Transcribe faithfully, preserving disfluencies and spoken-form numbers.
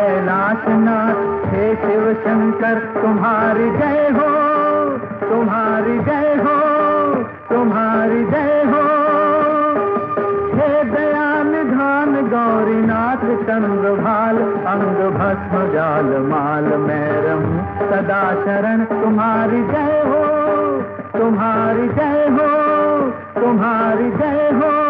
कैलाशनाथ हे शिव शंकर तुम्हारी जय हो, तुम्हारी जय हो, तुम्हारी जय हो। हे दया निधान गौरीनाथ चंद्रभाल अंग भस्म जाल माल मैरम सदा शरण तुम्हारी जय हो, तुम्हारी जय हो, तुम्हारी जय हो।